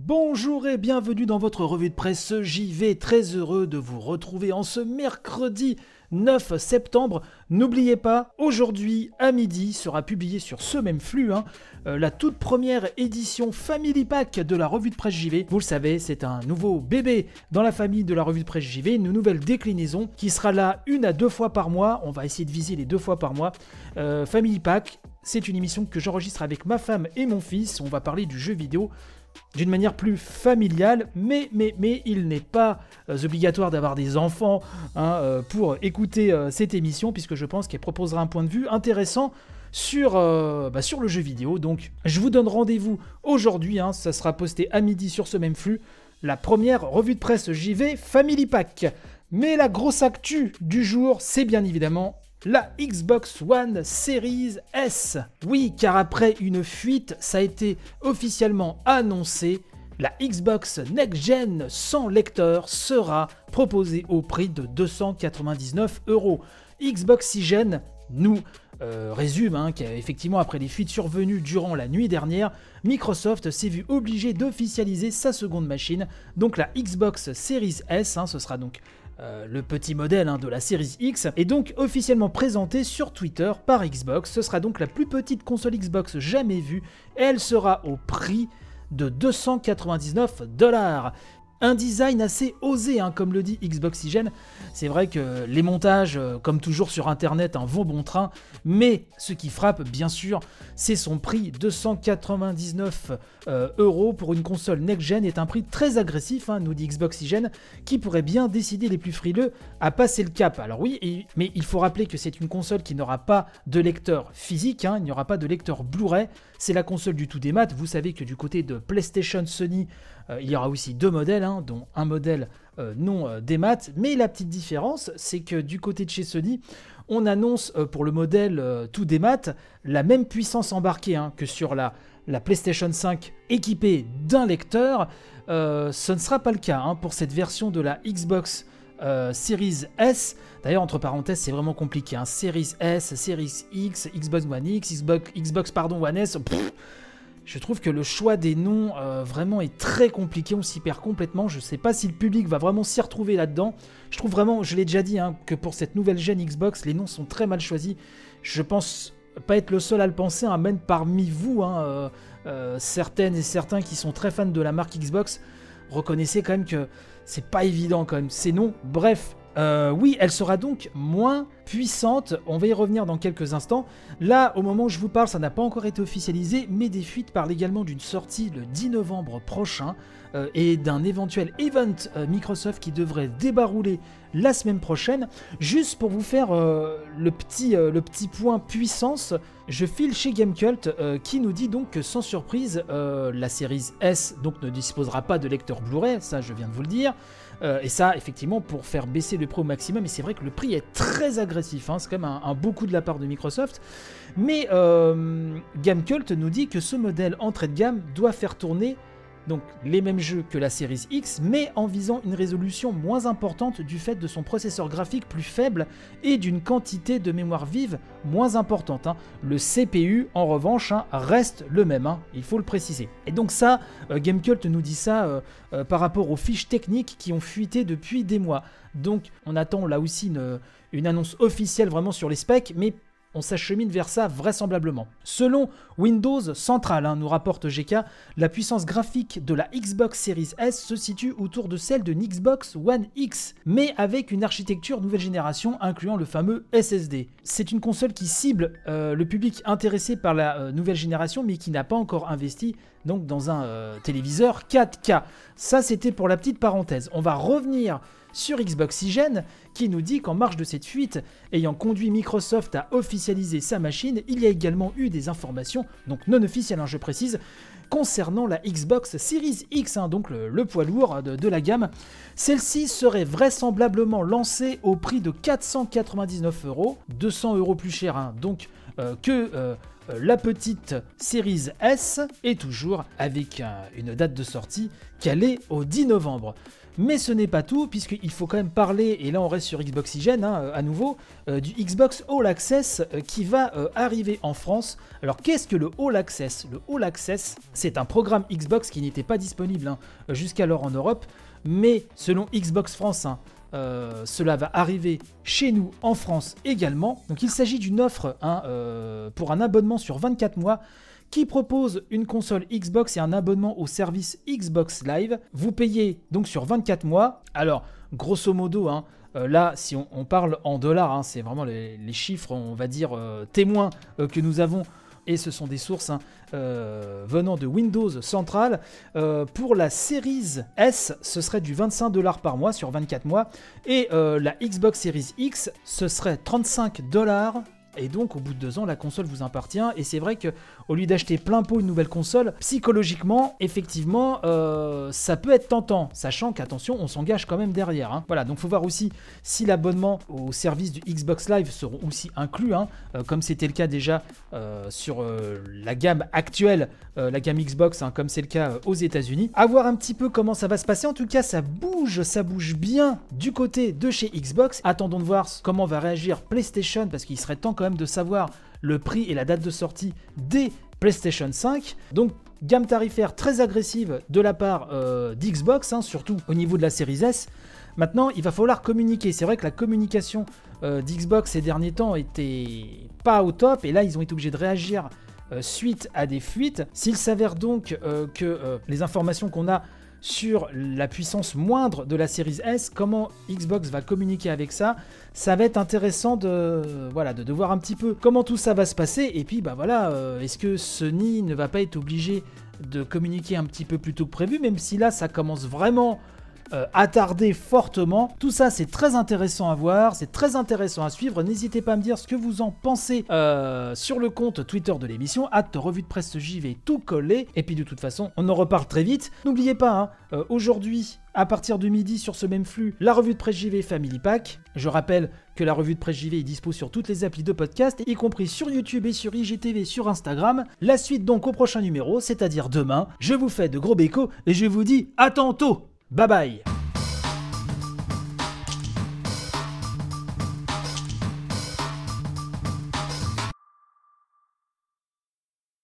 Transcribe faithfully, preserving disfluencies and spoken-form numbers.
Bonjour et bienvenue dans votre revue de presse J V, très heureux de vous retrouver en ce mercredi neuf septembre. N'oubliez pas, aujourd'hui à midi sera publiée sur ce même flux hein, euh, la toute première édition Family Pack de la revue de presse J V. Vous le savez, c'est un nouveau bébé dans la famille de la revue de presse J V, une nouvelle déclinaison qui sera là une à deux fois par mois. On va essayer de viser les deux fois par mois. Euh, Family Pack, c'est une émission que j'enregistre avec ma femme et mon fils. On va parler du jeu vidéo d'une manière plus familiale, mais, mais, mais il n'est pas euh, obligatoire d'avoir des enfants hein, euh, pour écouter euh, cette émission, puisque je pense qu'elle proposera un point de vue intéressant sur, euh, bah, sur le jeu vidéo. Donc je vous donne rendez-vous aujourd'hui, hein, ça sera posté à midi sur ce même flux, la première revue de presse J V Family Pack. Mais la grosse actu du jour, c'est bien évidemment la Xbox One Series S. Oui, car après une fuite, ça a été officiellement annoncé, la Xbox Next Gen sans lecteur sera proposée au prix de deux cent quatre-vingt-dix-neuf euros. Xbox six Gen nous euh, résume hein, qu'effectivement après les fuites survenues durant la nuit dernière, Microsoft s'est vu obligé d'officialiser sa seconde machine, donc la Xbox Series S, hein, ce sera donc Euh, le petit modèle hein, de la Series X est donc officiellement présenté sur Twitter par Xbox. Ce sera donc la plus petite console Xbox jamais vue et elle sera au prix de deux cent quatre-vingt-dix-neuf dollars. Un design assez osé, hein, comme le dit Xbox six Gen. C'est vrai que les montages, euh, comme toujours sur internet, hein, vont bon train, mais ce qui frappe, bien sûr, c'est son prix. deux cent quatre-vingt-dix-neuf euh, euros pour une console next-gen est un prix très agressif, hein, nous dit Xbox six Gen, qui pourrait bien décider les plus frileux à passer le cap. Alors oui, et, mais il faut rappeler que c'est une console qui n'aura pas de lecteur physique, hein, il n'y aura pas de lecteur Blu-ray, c'est la console du tout démat. Vous savez que du côté de PlayStation Sony, Euh, il y aura aussi deux modèles, hein, dont un modèle euh, non euh, démat, mais la petite différence, c'est que du côté de chez Sony, on annonce euh, pour le modèle euh, tout démat la même puissance embarquée hein, que sur la, la PlayStation cinq équipée d'un lecteur. Euh, ce ne sera pas le cas hein, pour cette version de la Xbox Euh, Series S. D'ailleurs, entre parenthèses, c'est vraiment compliqué. Hein. Series S, Series X, Xbox One X, Xbox, Xbox pardon, One S. Pff, je trouve que le choix des noms euh, vraiment est très compliqué. On s'y perd complètement. Je ne sais pas si le public va vraiment s'y retrouver là-dedans. Je trouve vraiment, je l'ai déjà dit, hein, que pour cette nouvelle gen Xbox, les noms sont très mal choisis. Je pense pas être le seul à le penser, hein, même parmi vous, hein, euh, euh, certaines et certains qui sont très fans de la marque Xbox, reconnaissez quand même que c'est pas évident quand même, ces noms. Bref, euh, oui, elle sera donc moins puissante, on va y revenir dans quelques instants. Là, au moment où je vous parle, ça n'a pas encore été officialisé, mais des fuites parlent également d'une sortie le dix novembre prochain euh, et d'un éventuel event euh, Microsoft qui devrait débarrouler la semaine prochaine. Juste pour vous faire euh, le, petit, euh, le petit point puissance, je file chez Gamecult euh, qui nous dit donc que sans surprise, euh, la Series S donc, ne disposera pas de lecteur Blu-ray, ça je viens de vous le dire. Euh, et ça, effectivement, pour faire baisser le prix au maximum. Et c'est vrai que le prix est très agressif. Hein, c'est quand même un, un beau coup de la part de Microsoft. Mais euh, Gamecult nous dit que ce modèle entrée de gamme doit faire tourner donc les mêmes jeux que la Series X, mais en visant une résolution moins importante du fait de son processeur graphique plus faible et d'une quantité de mémoire vive moins importante. Hein. Le C P U, en revanche, hein, reste le même, hein, il faut le préciser. Et donc ça, euh, Gamecult nous dit ça euh, euh, par rapport aux fiches techniques qui ont fuité depuis des mois. Donc on attend là aussi une, une annonce officielle vraiment sur les specs, mais on s'achemine vers ça vraisemblablement. Selon Windows Central, hein, nous rapporte G K, la puissance graphique de la Xbox Series S se situe autour de celle de Xbox One X, mais avec une architecture nouvelle génération incluant le fameux S S D. C'est une console qui cible euh, le public intéressé par la euh, nouvelle génération, mais qui n'a pas encore investi donc, dans un euh, téléviseur quatre K. Ça, c'était pour la petite parenthèse. On va revenir sur Xbox six Gen, qui nous dit qu'en marge de cette fuite, ayant conduit Microsoft à officialiser sa machine, il y a également eu des informations, donc non officielles, hein, je précise, concernant la Xbox Series X, hein, donc le, le poids lourd de, de la gamme. Celle-ci serait vraisemblablement lancée au prix de quatre cent quatre-vingt-dix-neuf euros, deux cents euros plus cher, hein, donc euh, que euh, euh, la petite Series S est toujours avec un, une date de sortie calée au dix novembre. Mais ce n'est pas tout, puisqu'il faut quand même parler, et là on reste sur Xboxygène hein, à nouveau, euh, du Xbox All Access euh, qui va euh, arriver en France. Alors qu'est-ce que le All Access ? Le All Access, c'est un programme Xbox qui n'était pas disponible hein, jusqu'alors en Europe, mais selon Xbox France, hein, euh, cela va arriver chez nous en France également. Donc il s'agit d'une offre hein, euh, pour un abonnement sur vingt-quatre mois, qui propose une console Xbox et un abonnement au service Xbox Live. Vous payez donc sur vingt-quatre mois. Alors, grosso modo, hein, euh, là, si on, on parle en dollars, hein, c'est vraiment les, les chiffres, on va dire, euh, témoins euh, que nous avons. Et ce sont des sources hein, euh, venant de Windows Central. Euh, pour la Series S, ce serait du vingt-cinq dollars par mois sur vingt-quatre mois. Et euh, la Xbox Series X, ce serait trente-cinq dollars. Et donc, au bout de deux ans, la console vous appartient. Et c'est vrai qu'au lieu d'acheter plein pot une nouvelle console, psychologiquement, effectivement, euh, ça peut être tentant. Sachant qu'attention, on s'engage quand même derrière. Hein. Voilà, donc il faut voir aussi si l'abonnement au service du Xbox Live seront aussi inclus, hein, euh, comme c'était le cas déjà euh, sur euh, la gamme actuelle, euh, la gamme Xbox, hein, comme c'est le cas euh, aux États-Unis. À voir un petit peu comment ça va se passer. En tout cas, ça bouge, ça bouge bien du côté de chez Xbox. Attendons de voir comment va réagir PlayStation, parce qu'il serait temps quand même de savoir le prix et la date de sortie des PlayStation cinq. Donc gamme tarifaire très agressive de la part euh, d'Xbox, hein, surtout au niveau de la Series S. Maintenant, il va falloir communiquer. C'est vrai que la communication euh, d'Xbox ces derniers temps était pas au top, et là ils ont été obligés de réagir euh, suite à des fuites. S'il s'avère donc euh, que euh, les informations qu'on a sur la puissance moindre de la Series S, comment Xbox va communiquer avec ça, ça va être intéressant de, voilà, de, de voir un petit peu comment tout ça va se passer. Et puis bah voilà, euh, est-ce que Sony ne va pas être obligé de communiquer un petit peu plus tôt que prévu, même si là ça commence vraiment Euh, attardé fortement. Tout ça c'est très intéressant à voir, c'est très intéressant à suivre. N'hésitez pas à me dire ce que vous en pensez euh, sur le compte Twitter de l'émission, arobase revue de presse J V tout collé. Et puis de toute façon on en reparle très vite. N'oubliez pas, hein, euh, aujourd'hui à partir de midi sur ce même flux, la revue de presse J V Family Pack. Je rappelle que la revue de presse J V est dispo sur toutes les applis de podcast, y compris sur YouTube et sur I G T V, sur Instagram. La suite donc au prochain numéro, c'est-à-dire demain. Je vous fais de gros bécos et je vous dis à tantôt. Bye bye.